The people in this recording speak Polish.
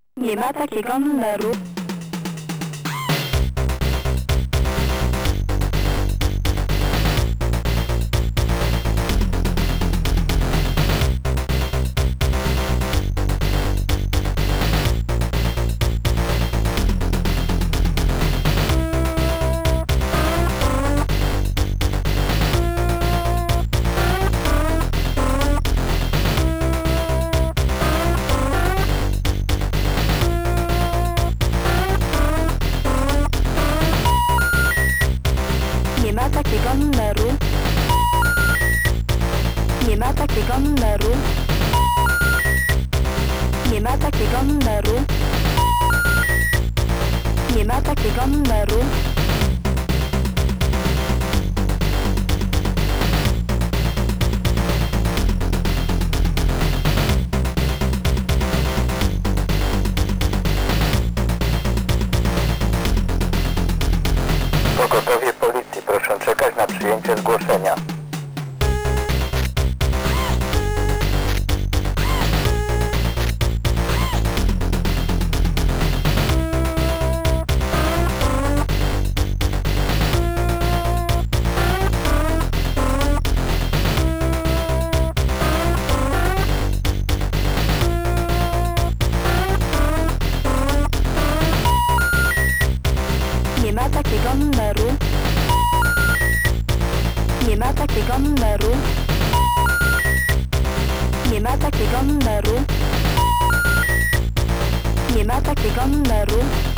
Nie ma takiego numeru. Nie ma takiego numeru. Nie ma takiego numeru. Nie ma takiego numeru. Nie ma takiego numeru. Pogotowie policji, proszę czekać na przyjęcie zgłoszenia. Nie ma takiego numeru. Nie ma takiego numeru. Nie ma takiego numeru. Nie ma takiego numeru.